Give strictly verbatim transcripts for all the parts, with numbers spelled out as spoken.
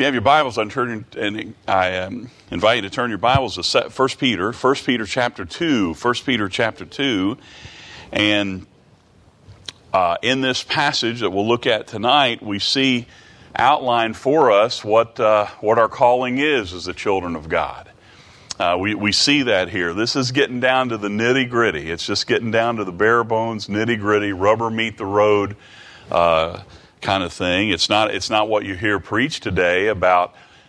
you have your Bibles, I'm turning, and I um, invite you to turn your Bibles to First Peter, First Peter chapter two, First Peter chapter two, and uh, in this passage that we'll look at tonight, we see outlined for us what uh, what our calling is as the children of God. Uh, we, we see that here. This is getting down to the nitty-gritty. It's just getting down to the bare bones, nitty-gritty, rubber meet the road uh, kind of thing. It's not it's not what you hear preached today about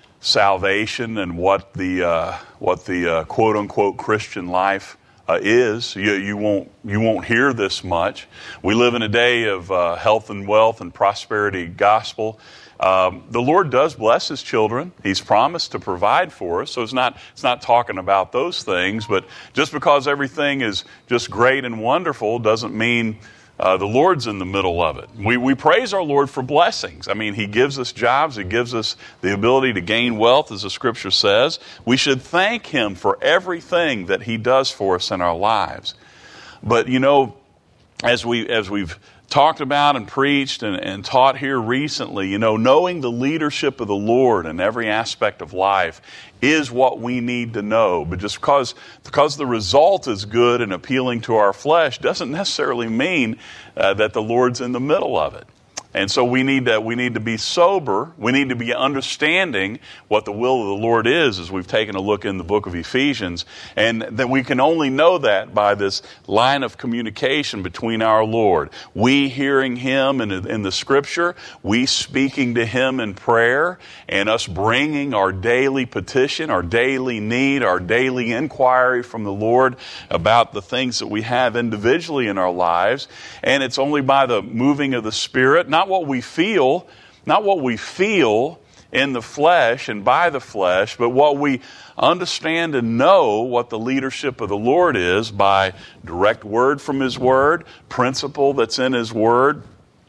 salvation and what the uh, what the uh, quote unquote Christian life uh, is. You, you won't you won't hear this much. We live in a day of uh, health and wealth and prosperity gospel. Um, the Lord does bless His children. He's promised to provide for us. So it's not it's not talking about those things. But just because everything is just great and wonderful doesn't mean Uh, the Lord's in the middle of it. We we praise our Lord for blessings. I mean, He gives us jobs. He gives us the ability to gain wealth, as the Scripture says. We should thank Him for everything that He does for us in our lives. But, you know, as, we, as we've talked about and preached and, and taught here recently, you know, knowing the leadership of the Lord in every aspect of life is what we need to know. But just because, because the result is good and appealing to our flesh doesn't necessarily mean uh, that the Lord's in the middle of it. And so we need to we need to be sober. We need to be understanding what the will of the Lord is, as we've taken a look in the book of Ephesians. And that we can only know that by this line of communication between our Lord. We hearing Him in, in the Scripture, we speaking to Him in prayer, and us bringing our daily petition, our daily need, our daily inquiry from the Lord about the things that we have individually in our lives. And it's only by the moving of the Spirit, not what we feel, not what we feel in the flesh and by the flesh, but what we understand and know what the leadership of the Lord is by direct word from His Word, principle that's in His Word,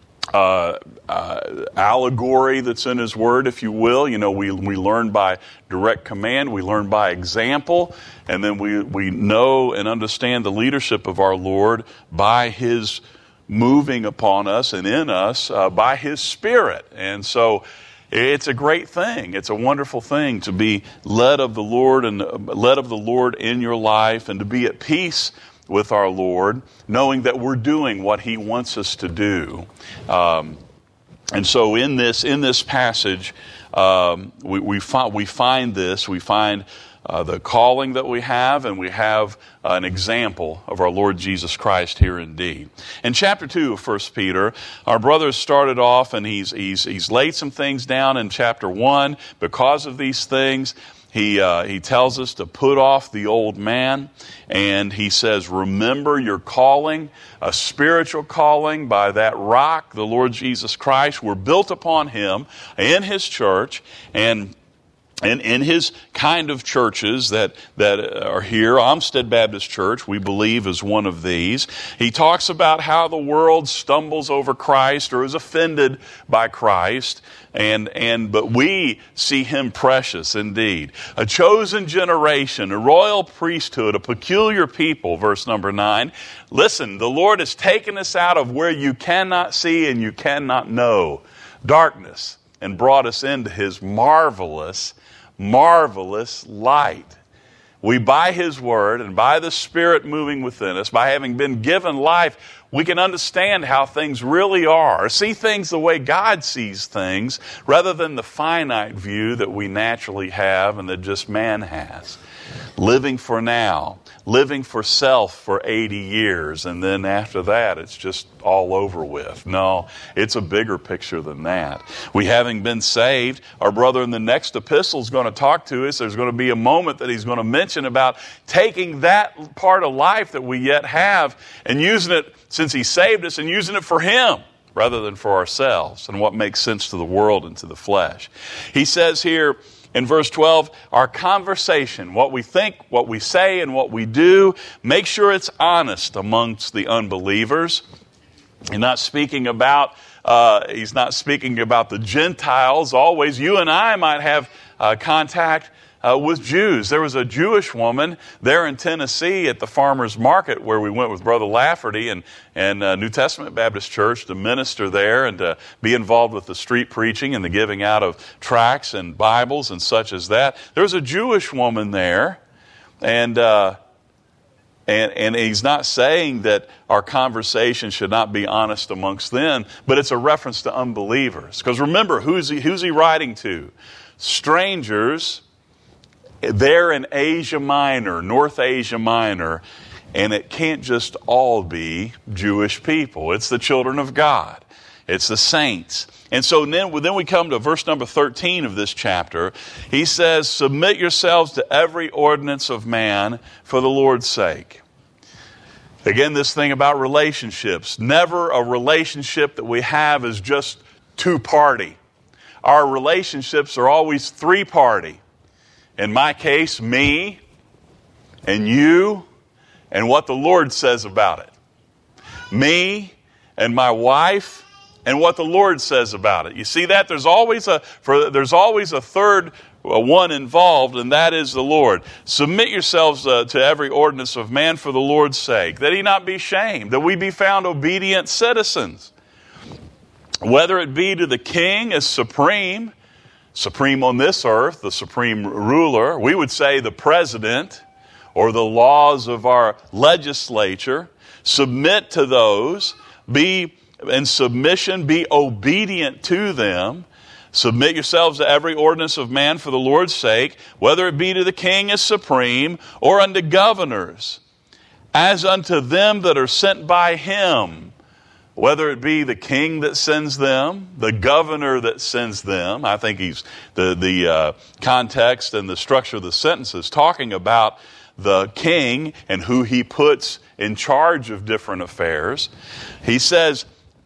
uh, uh, allegory that's in His Word, if you will. You know, we we learn by direct command, we learn by example, and then we, we know and understand the leadership of our Lord by His moving upon us and in us uh, by His Spirit. And so it's a great thing. It's a wonderful thing to be led of the Lord and uh, led of the Lord in your life, and to be at peace with our Lord, knowing that we're doing what He wants us to do. Um, and so in this in this passage, um, we we find we find this. We find Uh, the calling that we have, and we have uh, an example of our Lord Jesus Christ here indeed. In chapter two of First Peter, our brother started off, and he's he's he's laid some things down in chapter one. Because of these things, he uh, he tells us to put off the old man, and he says, remember your calling, a spiritual calling by that rock, the Lord Jesus Christ. We're built upon Him in His church, and And in His kind of churches that, that are here, Olmsted Baptist Church, we believe, is one of these. He talks about how the world stumbles over Christ or is offended by Christ, and, and but we see Him precious indeed. A chosen generation, a royal priesthood, a peculiar people, verse number nine. Listen, the Lord has taken us out of where you cannot see and you cannot know, darkness, and brought us into His marvelous marvelous light. We, by His Word and by the Spirit moving within us, by having been given life, we can understand how things really are, see things the way God sees things, rather than the finite view that we naturally have and that just man has. Living for now, living for self for eighty years, and then after that it's just all over with. No, it's a bigger picture than that. We having been saved, our brother in the next epistle is going to talk to us. There's going to be a moment that he's going to mention about taking that part of life that we yet have and using it, since He saved us, and using it for Him rather than for ourselves and what makes sense to the world and to the flesh. He says here in verse twelve, our conversation, what we think, what we say, and what we do, make sure it's honest amongst the unbelievers. He's not speaking about uh, he's not speaking about the Gentiles always. You and I might have uh, contact uh, with Jews. There was a Jewish woman there in Tennessee at the farmer's market where we went with Brother Lafferty and, and uh, New Testament Baptist Church to minister there and to be involved with the street preaching and the giving out of tracts and Bibles and such as that. There was a Jewish woman there, and uh, And, and he's not saying that our conversation should not be honest amongst them, but it's a reference to unbelievers. Because remember, who's he, who's he writing to? Strangers there in Asia Minor, North Asia Minor, and it can't just all be Jewish people. It's the children of God. It's the saints. And so then, then we come to verse number thirteen of this chapter. He says, submit yourselves to every ordinance of man for the Lord's sake. Again, this thing about relationships. Never a relationship that we have is just two-party. Our relationships are always three-party. In my case, me and you and what the Lord says about it. Me and my wife and what the Lord says about it. You see that? There's always a for there's always a third one involved, and that is the Lord. Submit yourselves uh, to every ordinance of man for the Lord's sake, that he not be shamed, that we be found obedient citizens. Whether it be to the king as supreme, supreme on this earth, the supreme ruler, we would say the president, or the laws of our legislature, submit to those, be in submission, be obedient to them. Submit yourselves to every ordinance of man for the Lord's sake, whether it be to the king as supreme, or unto governors, as unto them that are sent by him. Whether it be the king that sends them, the governor that sends them. I think he's the, the uh, context and the structure of the sentence is talking about the king and who he puts in charge of different affairs. He says,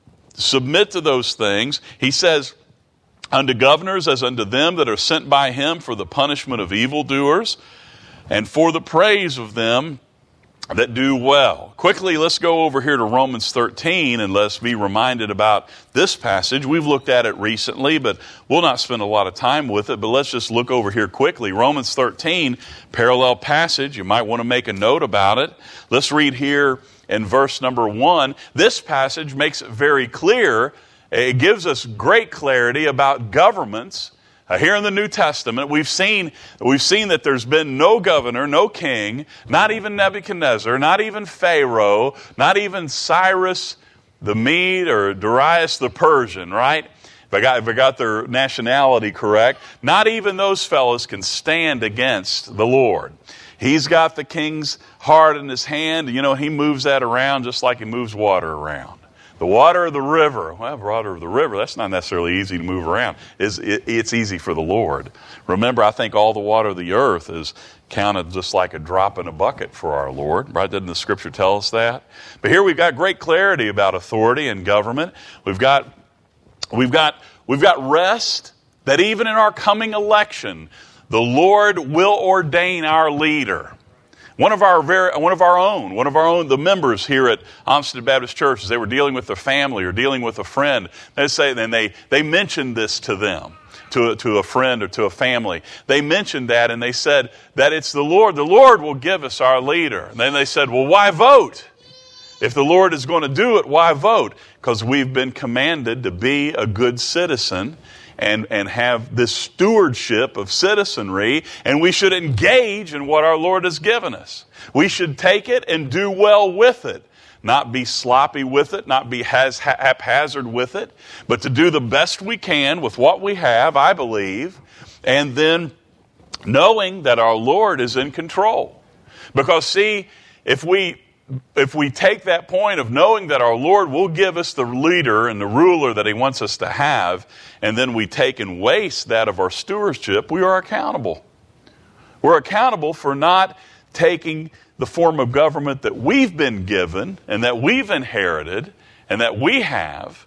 submit to those things. He says, unto governors as unto them that are sent by him for the punishment of evildoers and for the praise of them that do well. Quickly, let's go over here to Romans thirteen and let's be reminded about this passage. We've looked at it recently, but we'll not spend a lot of time with it. But let's just look over here quickly. Romans thirteen, parallel passage. You might want to make a note about it. Let's read here in verse number one. This passage makes it very clear. It gives us great clarity about governments. Uh, here in the New Testament, we've seen, we've seen that there's been no governor, no king, not even Nebuchadnezzar, not even Pharaoh, not even Cyrus the Mede or Darius the Persian, right? If I got, if I got their nationality correct, not even those fellows can stand against the Lord. He's got the king's heart in his hand. You know, he moves that around just like he moves water around. The water of the river, well, the water of the river, that's not necessarily easy to move around. It's, it, it's easy for the Lord. Remember, I think all the water of the earth is counted just like a drop in a bucket for our Lord. Right? Doesn't the Scripture tell us that? But here we've got great clarity about authority and government. We've got, we've got, we've got rest that even in our coming election, the Lord will ordain our leader. One of our very, one of our own, one of our own, the members here at Amsterdam Baptist Church, as they were dealing with their family or dealing with a friend, they say, then they they mentioned this to them, to to a friend or to a family. They mentioned that and they said that it's the Lord. The Lord will give us our leader. And then they said, well, why vote? If the Lord is going to do it, why vote? Because we've been commanded to be a good citizen. And, and have this stewardship of citizenry, and we should engage in what our Lord has given us. We should take it and do well with it. Not be sloppy with it, not be has, haphazard with it, but to do the best we can with what we have, I believe, and then knowing that our Lord is in control. Because see, if we... If we take that point of knowing that our Lord will give us the leader and the ruler that he wants us to have, and then we take and waste that of our stewardship, we are accountable. We're accountable for not taking the form of government that we've been given and that we've inherited and that we have,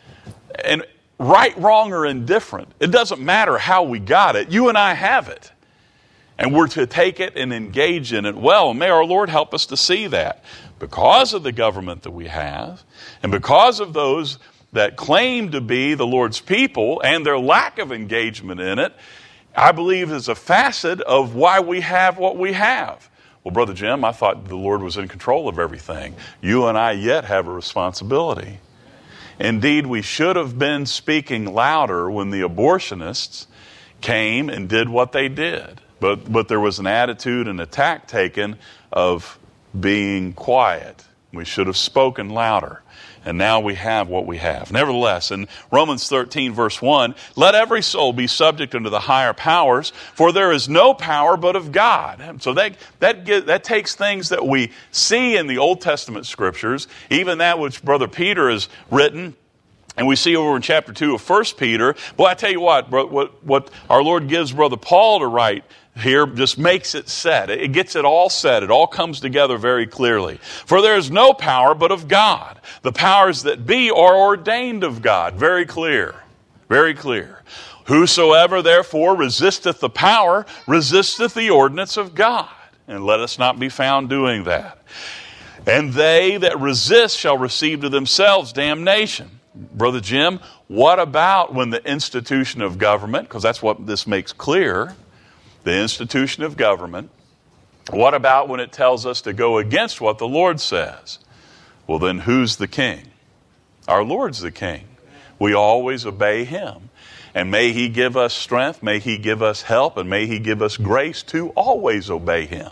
and right, wrong, or indifferent. It doesn't matter how we got it. You and I have it. And we're to take it and engage in it well. And may our Lord help us to see that. Because of the government that we have, and because of those that claim to be the Lord's people and their lack of engagement in it, I believe is a facet of why we have what we have. Well, Brother Jim, I thought the Lord was in control of everything. You and I yet have a responsibility. Indeed, we should have been speaking louder when the abortionists came and did what they did. But, but there was an attitude and a tack taken of being quiet. We should have spoken louder. And now we have what we have. Nevertheless, in Romans thirteen, verse one, let every soul be subject unto the higher powers, for there is no power but of God. So that, that, get, that takes things that we see in the Old Testament scriptures, even that which Brother Peter has written, and we see over in chapter two of First Peter. Boy, I tell you what, what, what our Lord gives Brother Paul to write here just makes it set. It gets it all set. It all comes together very clearly. For there is no power but of God. The powers that be are ordained of God. Very clear. Very clear. Whosoever therefore resisteth the power, resisteth the ordinance of God. And let us not be found doing that. And they that resist shall receive to themselves damnation. Brother Jim, what about when the institution of government, because that's what this makes clear, the institution of government, what about when it tells us to go against what the Lord says? Well, then who's the king? Our Lord's the king. We always obey him. And may he give us strength, may he give us help, and may he give us grace to always obey him.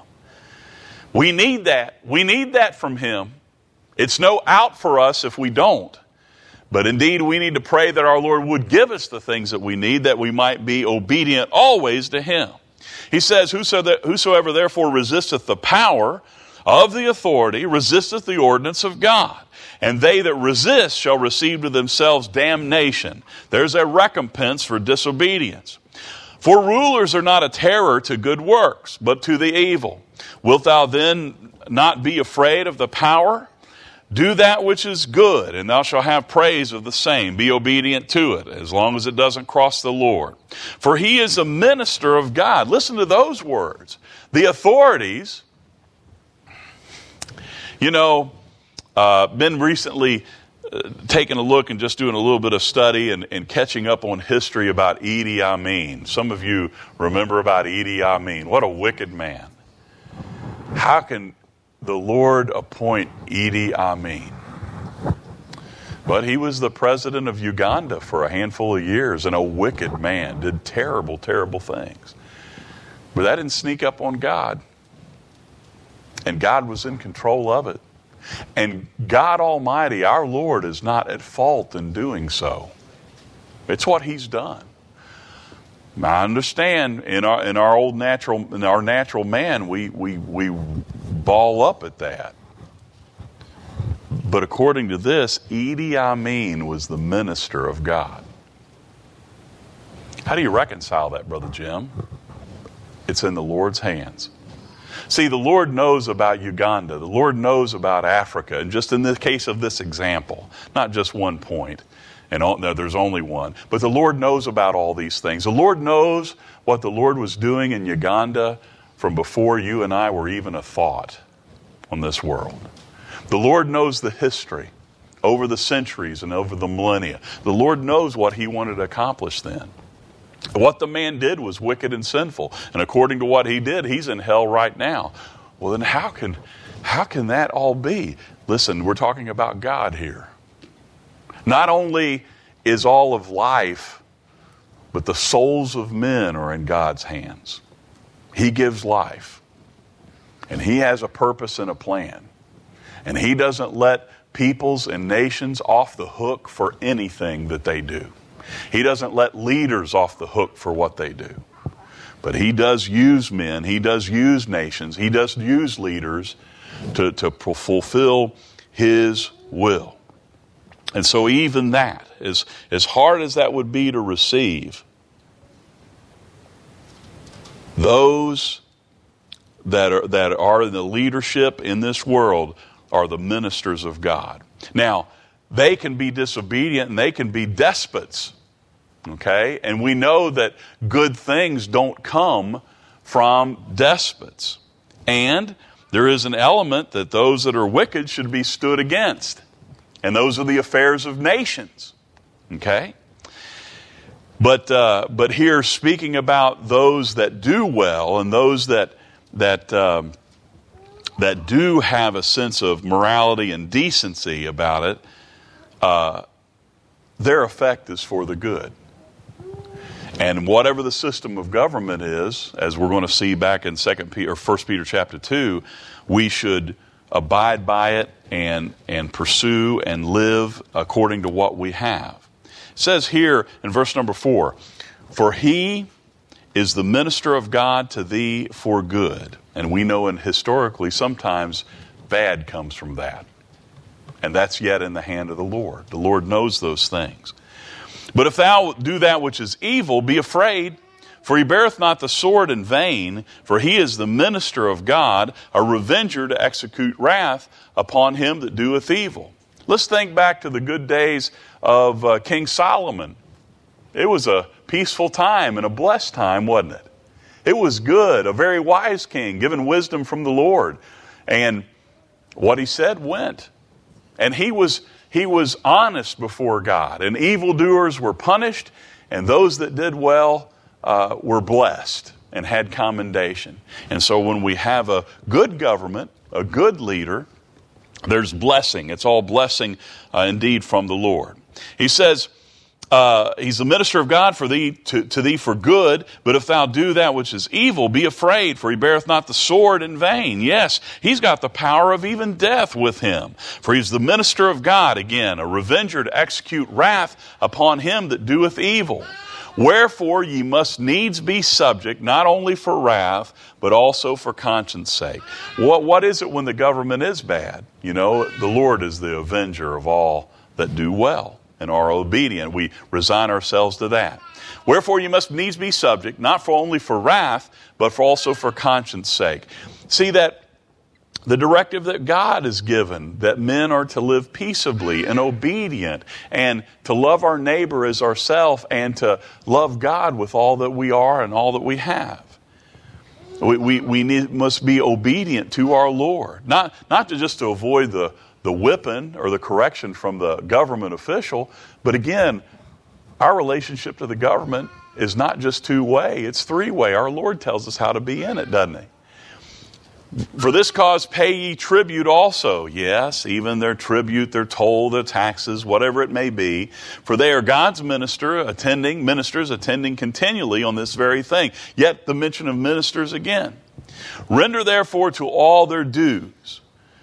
We need that. We need that from him. It's no out for us if we don't. But indeed, we need to pray that our Lord would give us the things that we need, that we might be obedient always to him. He says, whosoever therefore resisteth the power of the authority, resisteth the ordinance of God. And they that resist shall receive to themselves damnation. There's a recompense for disobedience. For rulers are not a terror to good works, but to the evil. Wilt thou then not be afraid of the power? Do that which is good, and thou shalt have praise of the same. Be obedient to it, as long as it doesn't cross the Lord. For he is a minister of God. Listen to those words. The authorities, you know, uh, been recently uh, taking a look and just doing a little bit of study and, and catching up on history about Idi Amin. Some of you remember about Idi Amin. What a wicked man. How can the Lord appoint Idi Amin? But he was the president of Uganda for a handful of years, and a wicked man, did terrible, terrible things. But that didn't sneak up on God. And God was in control of it. And God Almighty, our Lord, is not at fault in doing so. It's what he's done. I understand in our in our old natural in our natural man we we we ball up at that. But according to this, Idi Amin was the minister of God. How do you reconcile that, Brother Jim? It's in the Lord's hands. See, the Lord knows about Uganda. The Lord knows about Africa. And just in the case of this example, not just one point, and no, there's only one, but the Lord knows about all these things. The Lord knows what the Lord was doing in Uganda from before you and I were even a thought on this world. The Lord knows the history over the centuries and over the millennia. The Lord knows what he wanted to accomplish then. What the man did was wicked and sinful. And according to what he did, he's in hell right now. Well, then how can, how can that all be? Listen, we're talking about God here. Not only is all of life, but the souls of men are in God's hands. He gives life. And he has a purpose and a plan. And he doesn't let peoples and nations off the hook for anything that they do. He doesn't let leaders off the hook for what they do. But he does use men. He does use nations. He does use leaders to, to fulfill his will. And so even that, as, as hard as that would be to receive, those that are, that are in the leadership in this world are the ministers of God. Now, they can be disobedient and they can be despots. Okay? And we know that good things don't come from despots. And there is an element that those that are wicked should be stood against. And those are the affairs of nations. Okay? But uh, but here, speaking about those that do well and those that that um, that do have a sense of morality and decency about it, uh, their effect is for the good. And whatever the system of government is, as we're going to see back in Second Peter or First Peter chapter two, we should abide by it and and pursue and live according to what we have. It says here in verse number four, "For he is the minister of God to thee for good." And we know, and historically, sometimes bad comes from that. And that's yet in the hand of the Lord. The Lord knows those things. "But if thou do that which is evil, be afraid, for he beareth not the sword in vain, for he is the minister of God, a revenger to execute wrath upon him that doeth evil." Let's think back to the good days of uh, King Solomon. It was a peaceful time and a blessed time, wasn't it? It was good, a very wise king, given wisdom from the Lord. And what he said went. And he was he was honest before God. And evildoers were punished, and those that did well uh, were blessed and had commendation. And so when we have a good government, a good leader, there's blessing. It's all blessing uh, indeed from the Lord. He says, uh, he's the minister of God for thee to, to thee for good, but if thou do that which is evil, be afraid, for he beareth not the sword in vain. Yes, he's got the power of even death with him. For he's the minister of God, again, a revenger to execute wrath upon him that doeth evil. Wherefore ye must needs be subject, not only for wrath, but also for conscience sake. What, what is it when the government is bad? You know, the Lord is the avenger of all that do well and are obedient. We resign ourselves to that. Wherefore you must needs be subject, not for only for wrath, but for also for conscience sake. See that the directive that God has given, that men are to live peaceably and obedient and to love our neighbor as ourselves and to love God with all that we are and all that we have. We, we, we need, must be obedient to our Lord. Not, not to just to avoid the, the whipping or the correction from the government official, but again, our relationship to the government is not just two-way, it's three-way. Our Lord tells us how to be in it, doesn't he? For this cause pay ye tribute also. Yes, even their tribute, their toll, their taxes, whatever it may be. For they are God's minister, attending, ministers attending continually on this very thing. Yet the mention of ministers again. Render therefore to all their dues.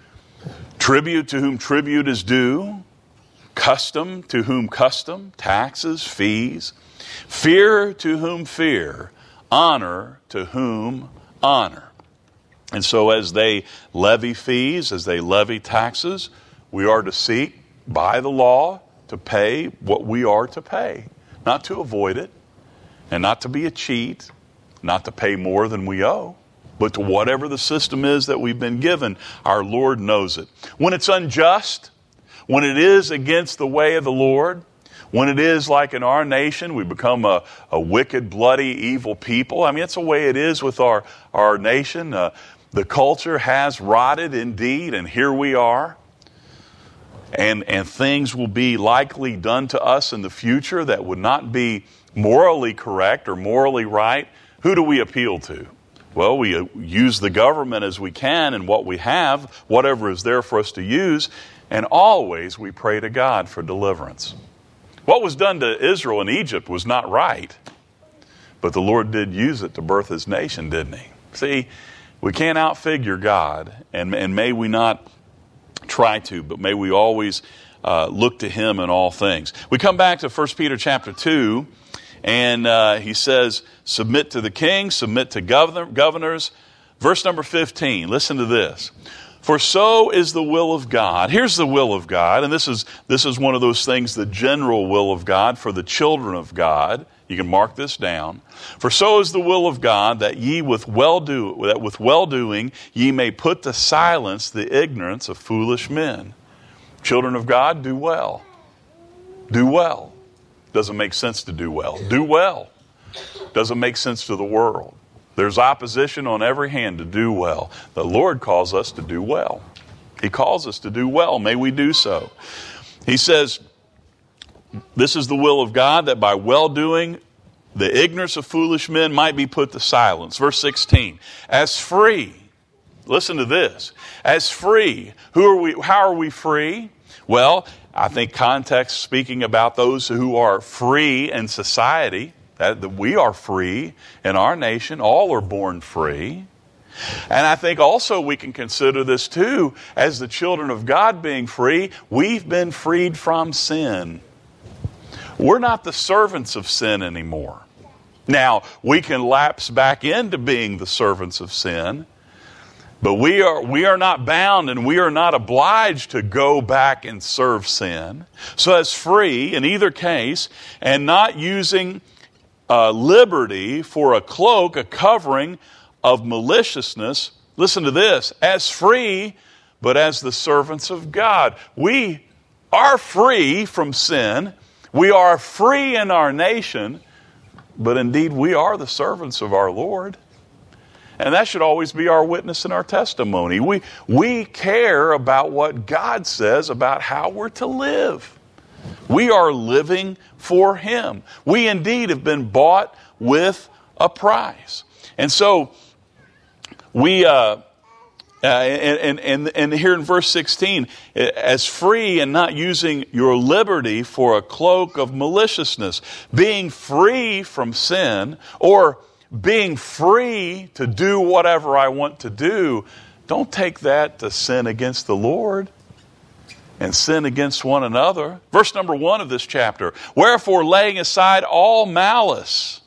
Tribute to whom tribute is due. Custom to whom custom. Taxes, fees. Fear to whom fear. Honor to whom honor. And so as they levy fees, as they levy taxes, we are to seek by the law to pay what we are to pay. Not to avoid it, and not to be a cheat, not to pay more than we owe, but to whatever the system is that we've been given, our Lord knows it. When it's unjust, when it is against the way of the Lord, when it is like in our nation, we become a, a wicked, bloody, evil people. I mean, it's the way it is with our, our nation. Uh, The culture has rotted indeed, and here we are. And, and things will be likely done to us in the future that would not be morally correct or morally right. Who do we appeal to? Well, we use the government as we can and what we have, whatever is there for us to use, and always we pray to God for deliverance. What was done to Israel in Egypt was not right, but the Lord did use it to birth his nation, didn't he? See, we can't outfigure God, and, and may we not try to, but may we always uh, look to him in all things. We come back to First Peter chapter two, and uh, he says, submit to the king, submit to governor, governors. Verse number fifteen, listen to this. For so is the will of God. Here's the will of God, and this is this is one of those things, the general will of God for the children of God. You can mark this down. For so is the will of God, that ye with well do that with well doing ye may put to silence the ignorance of foolish men. Children of God, do well. Do well. Doesn't make sense to do well. Do well. Doesn't make sense to the world. There's opposition on every hand to do well. The Lord calls us to do well. He calls us to do well. May we do so. He says, this is the will of God, that by well-doing the ignorance of foolish men might be put to silence. Verse sixteen, as free, listen to this, as free, who are we, how are we free? Well, I think context speaking about those who are free in society, that, that we are free in our nation, all are born free. And I think also we can consider this too, as the children of God being free, we've been freed from sin. We're not the servants of sin anymore. Now, we can lapse back into being the servants of sin, but we are we are not bound and we are not obliged to go back and serve sin. So as free in either case, and not using uh, liberty for a cloak, a covering of maliciousness. Listen to this, as free, but as the servants of God. We are free from sin. We are free in our nation, but indeed we are the servants of our Lord. And that should always be our witness and our testimony. We, we care about what God says about how we're to live. We are living for Him. We indeed have been bought with a price. And so, we, uh, uh, and, and, and here in verse sixteen, as free and not using your liberty for a cloak of maliciousness, being free from sin, or being free to do whatever I want to do, don't take that to sin against the Lord and sin against one another. Verse number one of this chapter, wherefore laying aside all malice,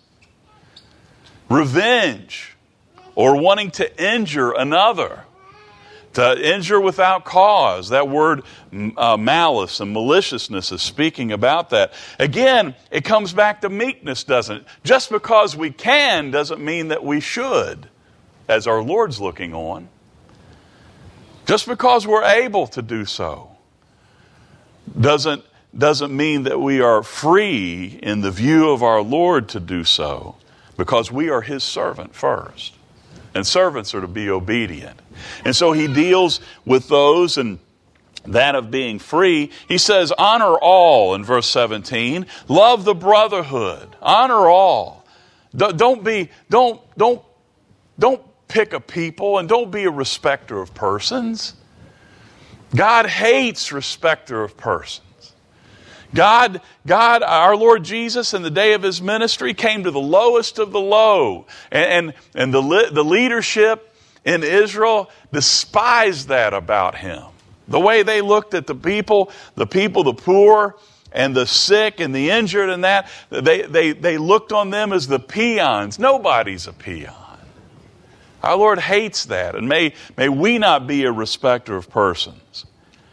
revenge, or wanting to injure another, to injure without cause. That word uh, malice and maliciousness is speaking about that. Again, it comes back to meekness, doesn't it? Just because we can doesn't mean that we should, as our Lord's looking on. Just because we're able to do so doesn't, doesn't mean that we are free in the view of our Lord to do so, because we are His servant first. And servants are to be obedient. And so He deals with those and that of being free. He says, honor all in verse seventeen. Love the brotherhood. Honor all. Don't be, don't, don't, don't pick a people, and don't be a respecter of persons. God hates respecter of persons. God, God, our Lord Jesus, in the day of His ministry, came to the lowest of the low. And, and, and the, the leadership in Israel despised that about Him. The way they looked at the people, the people, the poor, and the sick, and the injured, and that, they, they, they looked on them as the peons. Nobody's a peon. Our Lord hates that. And may, may we not be a respecter of persons.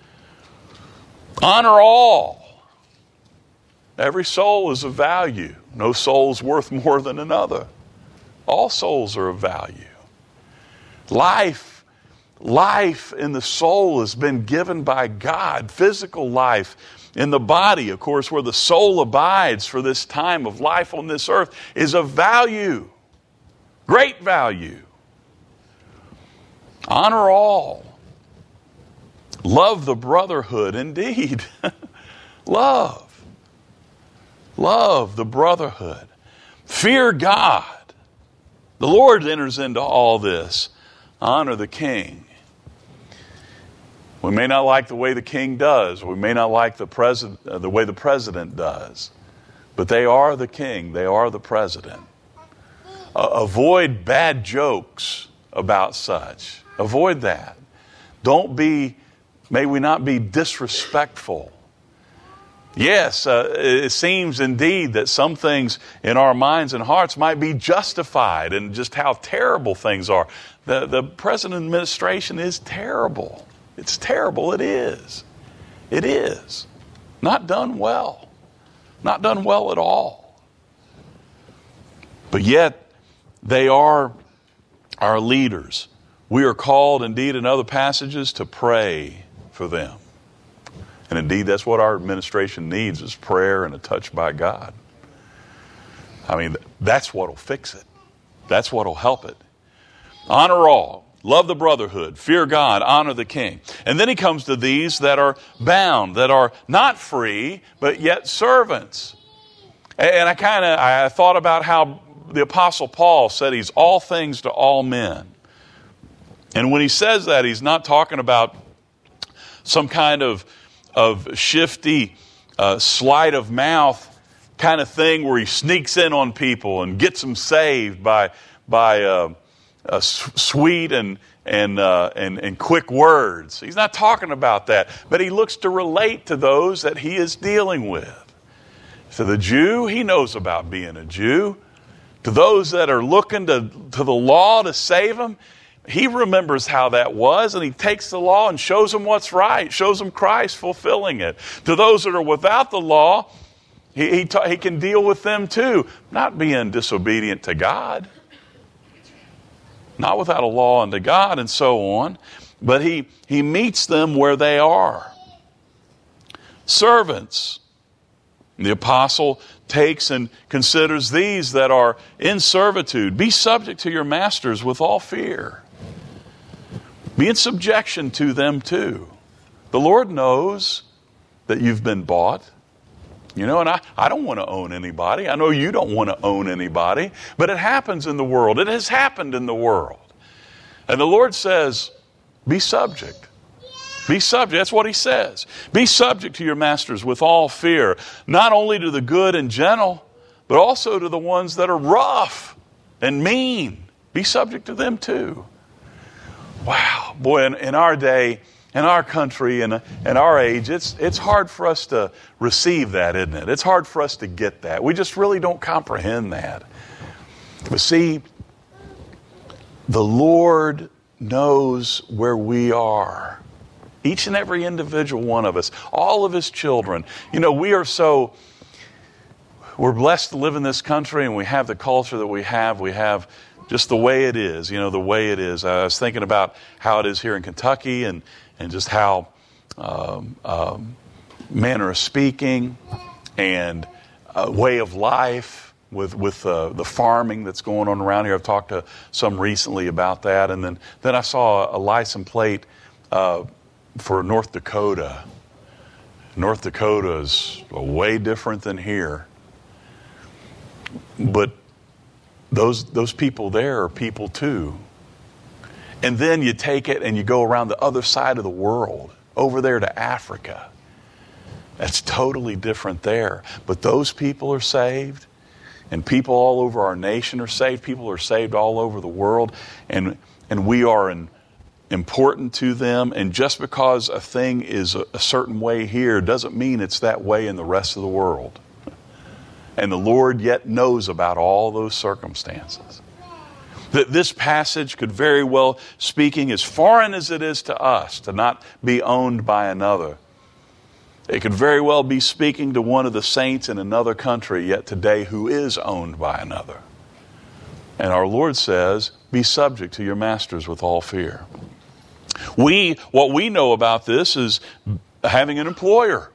Honor all. Every soul is of value. No soul is worth more than another. All souls are of value. Life, life in the soul has been given by God. Physical life in the body, of course, where the soul abides for this time of life on this earth, is of value. Great value. Honor all. Love the brotherhood, indeed. Love. Love the brotherhood. Fear God. The Lord enters into all this. Honor the king. We may not like the way the king does. We may not like the president, uh, the way the president does. But they are the king. They are the president. Uh, avoid bad jokes about such. Avoid that. Don't be, may we not be disrespectful. Yes, uh, it seems indeed that some things in our minds and hearts might be justified in just how terrible things are. The, the present administration is terrible. It's terrible. It is. It is. Not done well. Not done well at all. But yet, they are our leaders. We are called, indeed, in other passages, to pray for them. And indeed, that's what our administration needs, is prayer and a touch by God. I mean, that's what will fix it. That's what will help it. Honor all. Love the brotherhood. Fear God. Honor the king. And then he comes to these that are bound, that are not free, but yet servants. And I kind of I thought about how the Apostle Paul said he's all things to all men. And when he says that, he's not talking about some kind of, of shifty uh, sleight of mouth kind of thing where he sneaks in on people and gets them saved by by uh, uh, sweet and and, uh, and and quick words. He's not talking about that, but he looks to relate to those that he is dealing with. To the Jew, he knows about being a Jew. To those that are looking to, to the law to save them, he remembers how that was, and he takes the law and shows them what's right, shows them Christ fulfilling it. To those that are without the law, he, he, ta- he can deal with them too, not being disobedient to God, not without a law unto God, and so on. But he, he meets them where they are. Servants. The apostle takes and considers these that are in servitude. Be subject to your masters with all fear. Be in subjection to them too. The Lord knows that you've been bought. You know, and I, I don't want to own anybody. I know you don't want to own anybody. But it happens in the world. It has happened in the world. And the Lord says, be subject. Be subject. That's what he says. Be subject to your masters with all fear, not only to the good and gentle, but also to the ones that are rough and mean. Be subject to them too. Wow. Boy, in, in our day, in our country, in, in our age, it's, it's hard for us to receive that, isn't it? It's hard for us to get that. We just really don't comprehend that. But see, the Lord knows where we are. Each and every individual one of us, all of his children. You know, we are so, we're blessed to live in this country, and we have the culture that we have. We have just the way it is, you know, the way it is. I was thinking about how it is here in Kentucky, and, and just how um, um, manner of speaking and uh, way of life with, with uh, the farming that's going on around here. I've talked to some recently about that. And then, then I saw a license plate uh, for North Dakota. North Dakota is way different than here. But those those people there are people too. And then you take it and you go around the other side of the world, over there to Africa. That's totally different there. But those people are saved, and people all over our nation are saved. People are saved all over the world, and and we are in important to them. And just because a thing is a, a certain way here doesn't mean it's that way in the rest of the world. And the Lord yet knows about all those circumstances. That this passage could very well, speaking as foreign as it is to us, to not be owned by another, it could very well be speaking to one of the saints in another country yet today who is owned by another. And our Lord says, be subject to your masters with all fear. We, what we know about this is having an employer.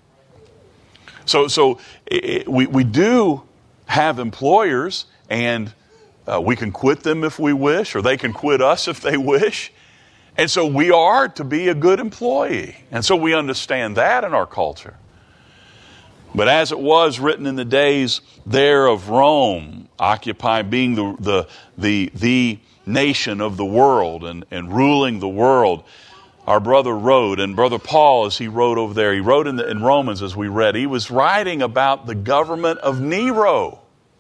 So, so it, we, we do have employers, and uh, we can quit them if we wish, or they can quit us if they wish. And so we are to be a good employee. And so we understand that in our culture. But as it was written in the days there of Rome, occupy being the the the, the nation of the world and, and ruling the world, our brother wrote, and Brother Paul, as he wrote over there, he wrote in, the, in Romans as we read, he was writing about the government of Nero.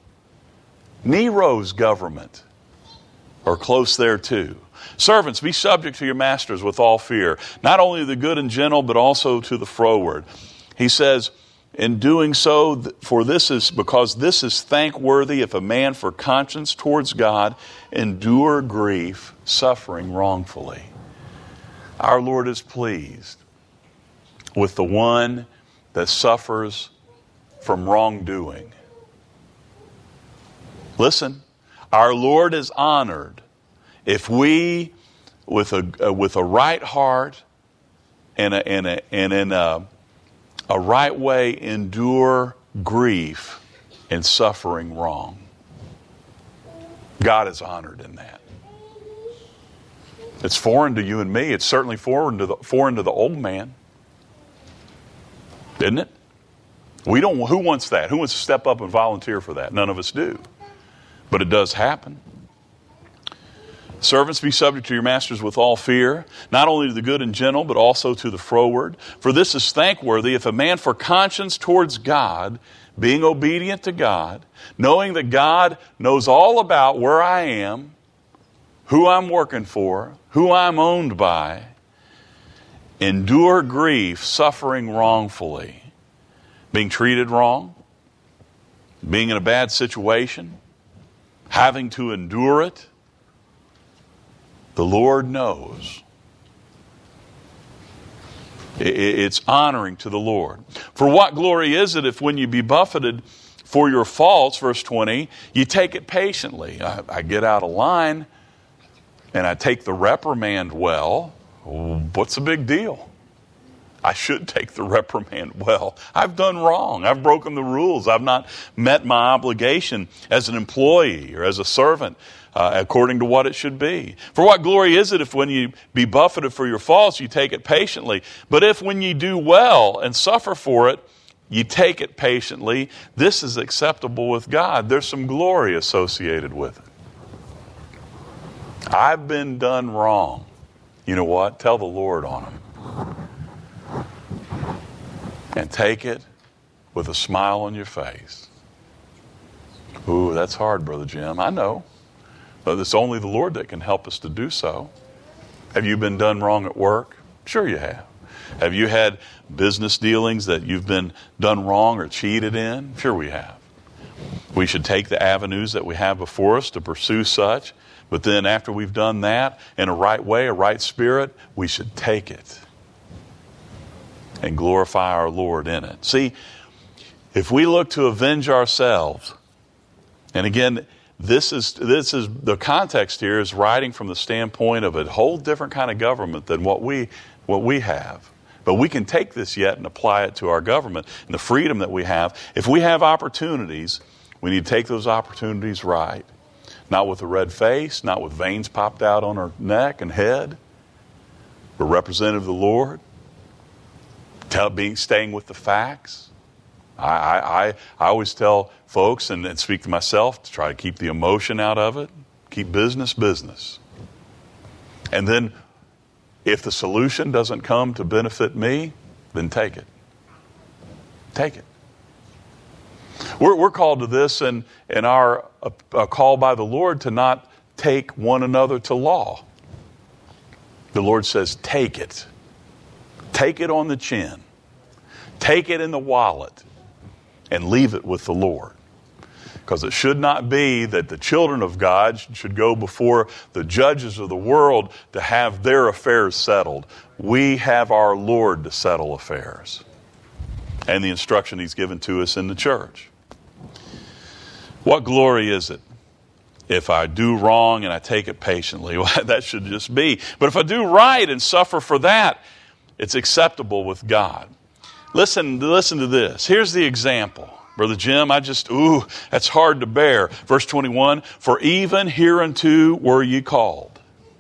Nero's government, or close there too. Servants, be subject to your masters with all fear, not only the good and gentle, but also to the froward. He says, in doing so, for this is because this is thankworthy if a man for conscience towards God endure grief, suffering wrongfully. Our Lord is pleased with the one that suffers from wrongdoing. Listen, our Lord is honored if we, with a uh, with a right heart and a, and a, and in a, a right way, endure grief and suffering wrong. God is honored in that. It's foreign to you and me. It's certainly foreign to the foreign to the old man, isn't it? We don't. Who wants that? Who wants to step up and volunteer for that? None of us do. But it does happen. Servants, be subject to your masters with all fear, not only to the good and gentle, but also to the froward. For this is thankworthy, if a man for conscience towards God, being obedient to God, knowing that God knows all about where I am, who I'm working for, who I'm owned by, endure grief, suffering wrongfully, being treated wrong, being in a bad situation, having to endure it. The Lord knows. It's honoring to the Lord. For what glory is it if when you be buffeted for your faults, verse twenty, you take it patiently? I, I get out of line and I take the reprimand well. What's the big deal? I should take the reprimand well. I've done wrong. I've broken the rules. I've not met my obligation as an employee or as a servant uh, according to what it should be. For what glory is it if when you be buffeted for your faults, you take it patiently? But if when you do well and suffer for it, you take it patiently, this is acceptable with God. There's some glory associated with it. I've been done wrong. You know what? Tell the Lord on them. And take it with a smile on your face. Ooh, that's hard, Brother Jim. I know. But it's only the Lord that can help us to do so. Have you been done wrong at work? Sure you have. Have you had business dealings that you've been done wrong or cheated in? Sure we have. We should take the avenues that we have before us to pursue such. But then after we've done that in a right way, a right spirit, we should take it and glorify our Lord in it. See, if we look to avenge ourselves, and again, this is this is the context here is writing from the standpoint of a whole different kind of government than what we what we have. But we can take this yet and apply it to our government and the freedom that we have. If we have opportunities, we need to take those opportunities right. Not with a red face, not with veins popped out on our neck and head. We're representative of the Lord. Tell, being, staying with the facts. I, I, I, I always tell folks and, and speak to myself to try to keep the emotion out of it. Keep business business. And then if the solution doesn't come to benefit me, then take it. Take it. We're, we're called to this in, in our a, a call by the Lord to not take one another to law. The Lord says, take it. Take it on the chin. Take it in the wallet and leave it with the Lord. Because it should not be that the children of God should go before the judges of the world to have their affairs settled. We have our Lord to settle affairs. And the instruction He's given to us in the church. What glory is it if I do wrong and I take it patiently? Well, that should just be. But if I do right and suffer for that, it's acceptable with God. Listen, listen to this. Here's the example. Brother Jim, I just, ooh, that's hard to bear. Verse twenty-one, for even hereunto were ye called.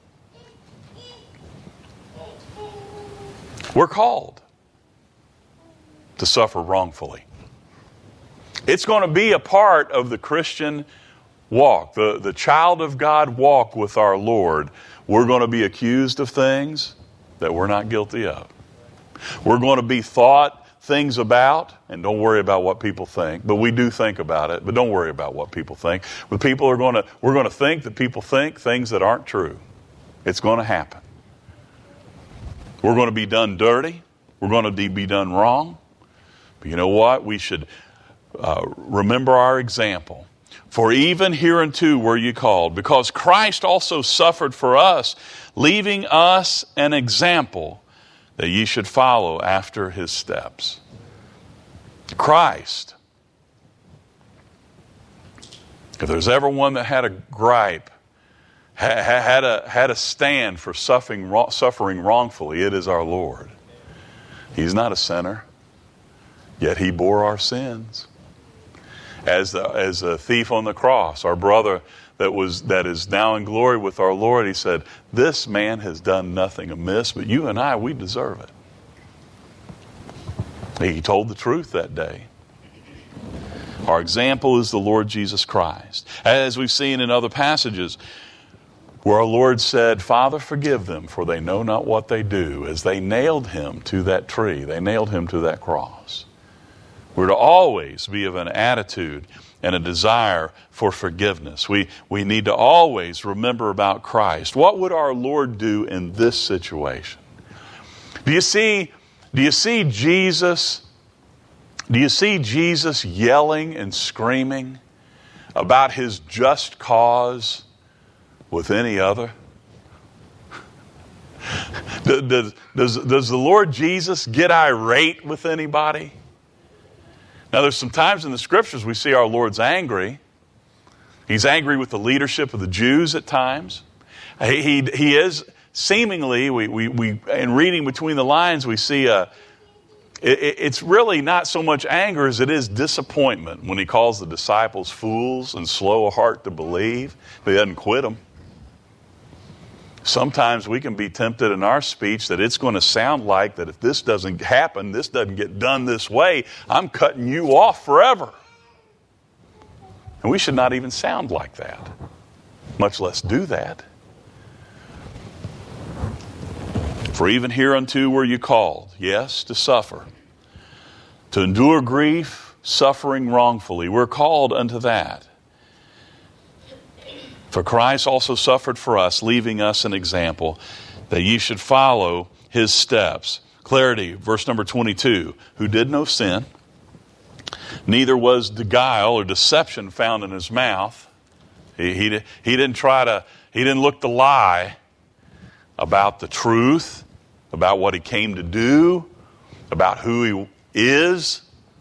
We're called to suffer wrongfully. It's going to be a part of the Christian walk, the, the child of God walk with our Lord. We're going to be accused of things that we're not guilty of. We're going to be thought things about, and don't worry about what people think, but we do think about it, but don't worry about what people think. But people are going to, we're going to think that people think things that aren't true. It's going to happen. We're going to be done dirty. We're going to be done wrong. But you know what? We should uh, remember our example. For even hereunto were ye called, because Christ also suffered for us, leaving us an example that ye should follow after His steps. Christ. If there's ever one that had a gripe, had a, had a stand for suffering, suffering wrongfully, it is our Lord. He's not a sinner, yet He bore our sins. As the, as a thief on the cross, our brother that was that is now in glory with our Lord, he said, this man has done nothing amiss, but you and I, we deserve it. He told the truth that day. Our example is the Lord Jesus Christ. As we've seen in other passages, where our Lord said, Father, forgive them, for they know not what they do, as they nailed him to that tree. They nailed him to that cross. We're to always be of an attitude and a desire for forgiveness. We, we need to always remember about Christ. What would our Lord do in this situation? Do you see, do you see Jesus, do you see Jesus yelling and screaming about his just cause with any other? Does, does, does the Lord Jesus get irate with anybody? Now, there's some times in the Scriptures we see our Lord's angry. He's angry with the leadership of the Jews at times. He, he, he is seemingly, we, we, we, in reading between the lines, we see a, it, it's really not so much anger as it is disappointment when he calls the disciples fools and slow of heart to believe, but he doesn't quit them. Sometimes we can be tempted in our speech that it's going to sound like that if this doesn't happen, this doesn't get done this way, I'm cutting you off forever. And we should not even sound like that, much less do that. For even hereunto were you called, yes, to suffer, to endure grief, suffering wrongfully. We're called unto that. For Christ also suffered for us, leaving us an example, that ye should follow his steps. Clarity, verse number twenty-two. Who did no sin, neither was guile or deception found in his mouth. He, he, he didn't try to, he didn't look to lie about the truth, about what he came to do, about who he is.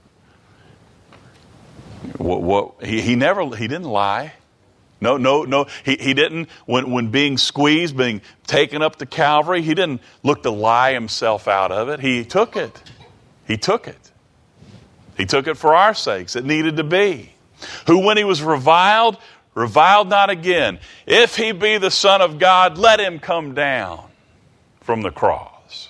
What, what he, he never, he didn't lie. No, no, no. He, he didn't, when, when being squeezed, being taken up to Calvary, he didn't look to lie himself out of it. He took it. He took it. He took it for our sakes. It needed to be. Who, when he was reviled, reviled not again. If he be the Son of God, let him come down from the cross.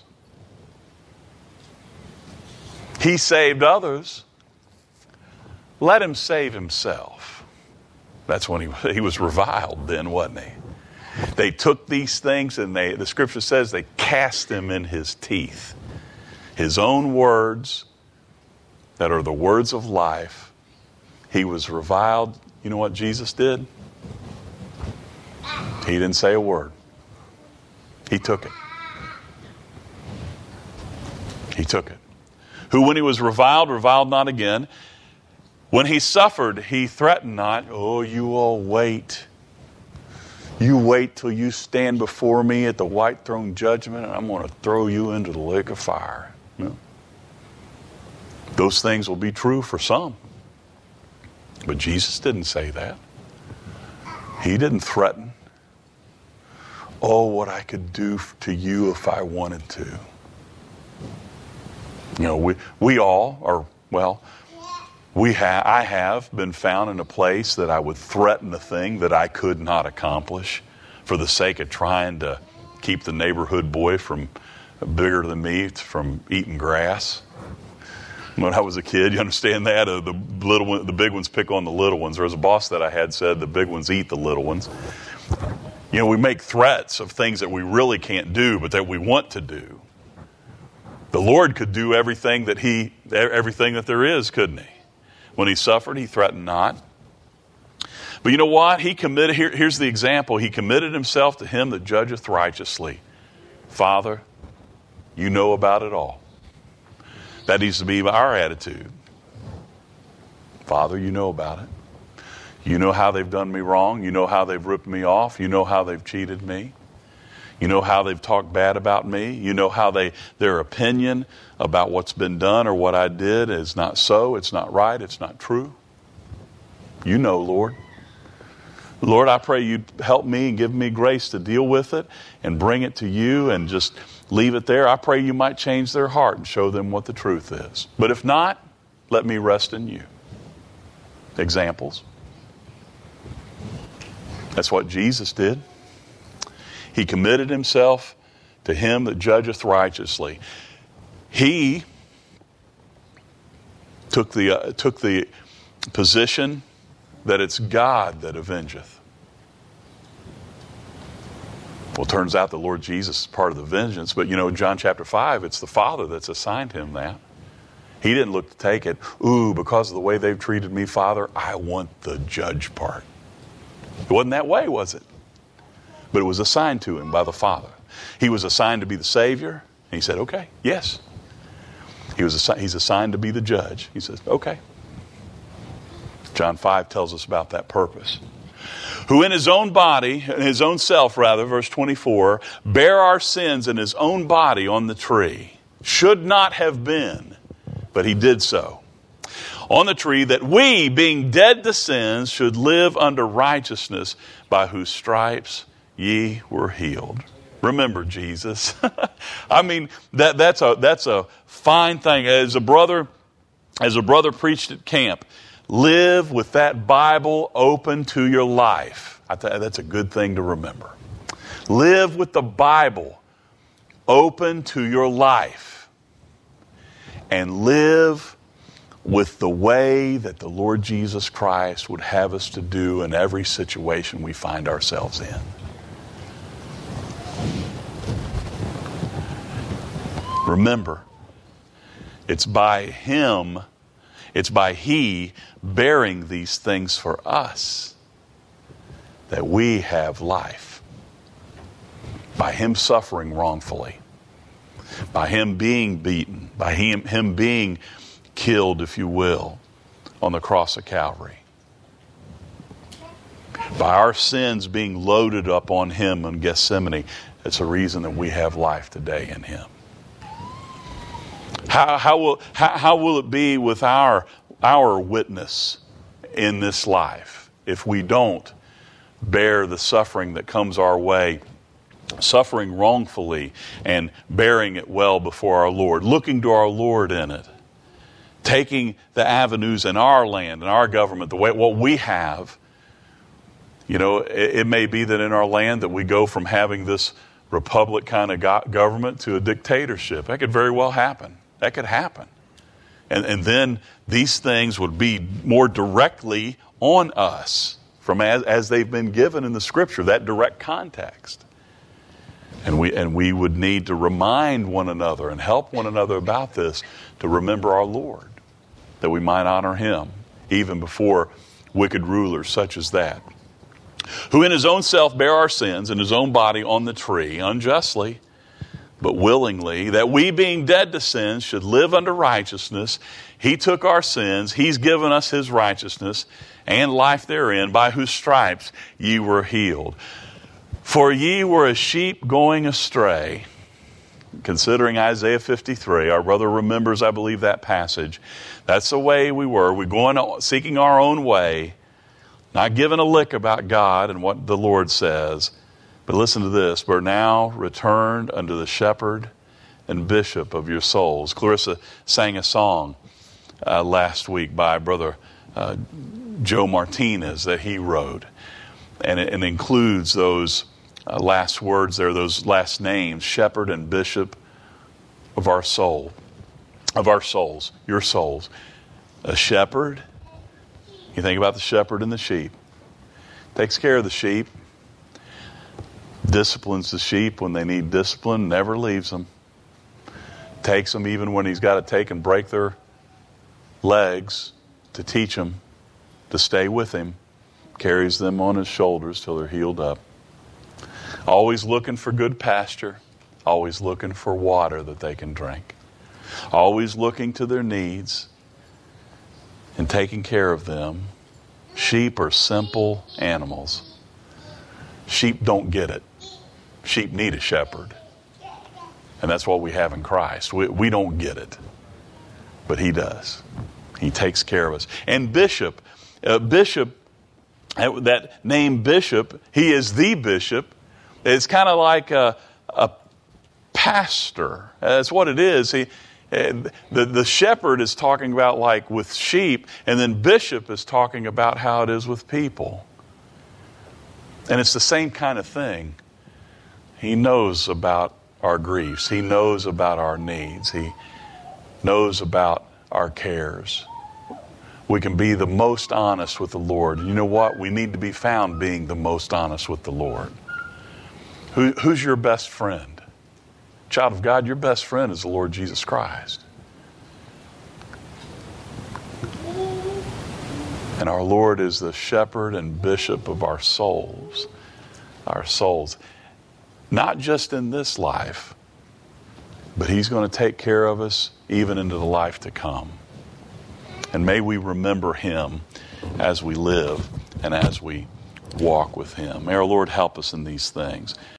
He saved others. Let him save himself. That's when he, he was reviled then, wasn't he? They took these things and they, the scripture says they cast them in his teeth. His own words that are the words of life. He was reviled. You know what Jesus did? He didn't say a word. He took it. He took it. Who, when he was reviled, reviled not again. When he suffered, he threatened not. Oh, you all wait. You wait till you stand before me at the white throne judgment, and I'm going to throw you into the lake of fire. No. Those things will be true for some. But Jesus didn't say that. He didn't threaten. Oh, what I could do to you if I wanted to. You know, we, we all are, well... We ha- I have been found in a place that I would threaten a thing that I could not accomplish for the sake of trying to keep the neighborhood boy from bigger than me from eating grass. When I was a kid, you understand that? Uh, the little one, the big ones pick on the little ones. There was a boss that I had said the big ones eat the little ones. You know, we make threats of things that we really can't do, but that we want to do. The Lord could do everything that he, everything that there is, couldn't he? When he suffered, he threatened not. But you know what? He committed, here, here's the example. He committed himself to him that judgeth righteously. Father, you know about it all. That needs to be our attitude. Father, you know about it. You know how they've done me wrong. You know how they've ripped me off. You know how they've cheated me. You know how they've talked bad about me. You know how they their opinion about what's been done or what I did is not so. It's not right. It's not true. You know, Lord. Lord, I pray you'd help me and give me grace to deal with it and bring it to you and just leave it there. I pray you might change their heart and show them what the truth is. But if not, let me rest in you. Examples. That's what Jesus did. He committed himself to him that judgeth righteously. He took the uh, took the position that it's God that avengeth. Well, it turns out the Lord Jesus is part of the vengeance, but you know, in John chapter five, it's the Father that's assigned him that. He didn't look to take it. Ooh, because of the way they've treated me, Father, I want the judge part. It wasn't that way, was it? But it was assigned to him by the Father. He was assigned to be the Savior, and he said, okay, yes. He was assi- he's assigned to be the judge. He says, okay. John five tells us about that purpose. Who in his own body, in his own self rather, verse twenty-four, bare our sins in his own body on the tree. Should not have been, but he did so. On the tree, that we, being dead to sins, should live unto righteousness, by whose stripes ye were healed. Remember Jesus. I mean, that that's a that's a fine thing. As a brother, as a brother preached at camp, live with that Bible open to your life. I th- that's a good thing to remember. Live with the Bible open to your life. And live with the way that the Lord Jesus Christ would have us to do in every situation we find ourselves in. Remember, it's by Him, it's by He bearing these things for us that we have life. By Him suffering wrongfully, by Him being beaten, by Him, him being killed, if you will, on the cross of Calvary. By our sins being loaded up on Him in Gethsemane, it's a reason that we have life today in Him. How, how, will, how, how will it be with our, our witness in this life if we don't bear the suffering that comes our way, suffering wrongfully and bearing it well before our Lord, looking to our Lord in it, taking the avenues in our land, in our government, the way what we have. You know, it, it may be that in our land that we go from having this republic kind of go- government to a dictatorship. That could very well happen. That could happen. And, and then these things would be more directly on us from as, as they've been given in the Scripture, that direct context. And we and we would need to remind one another and help one another about this to remember our Lord, that we might honor Him even before wicked rulers such as that. Who in His own self bare our sins in His own body on the tree, unjustly, but willingly, that we being dead to sins should live unto righteousness. He took our sins, He's given us His righteousness and life therein, by whose stripes ye were healed. For ye were as sheep going astray. Considering Isaiah fifty-three, our brother remembers, I believe, that passage. That's the way we were. We're going, seeking our own way, not giving a lick about God and what the Lord says. But listen to this. We're now returned unto the shepherd and bishop of your souls. Clarissa sang a song uh, last week by Brother uh, Joe Martinez that he wrote. And it, and it includes those uh, last words there, those last names, shepherd and bishop of our soul, of our souls, your souls. A shepherd, you think about the shepherd and the sheep. Takes care of the sheep. Disciplines the sheep when they need discipline, never leaves them. Takes them even when he's got to take and break their legs to teach them to stay with him. Carries them on his shoulders till they're healed up. Always looking for good pasture. Always looking for water that they can drink. Always looking to their needs and taking care of them. Sheep are simple animals. Sheep don't get it. Sheep need a shepherd. And that's what we have in Christ. We, we don't get it. But He does. He takes care of us. And bishop, uh, bishop, that name bishop, he is the bishop. It's kind of like a, a pastor. That's what it is. He, the, the shepherd is talking about like with sheep, and then bishop is talking about how it is with people. And it's the same kind of thing. He knows about our griefs. He knows about our needs. He knows about our cares. we can be the most honest with the Lord. And you know what? We need to be found being the most honest with the Lord. Who, who's your best friend? Child of God, your best friend is the Lord Jesus Christ. And our Lord is the shepherd and bishop of our souls. Our souls. Not just in this life, but He's going to take care of us even into the life to come. And may we remember Him as we live and as we walk with Him. May our Lord help us in these things.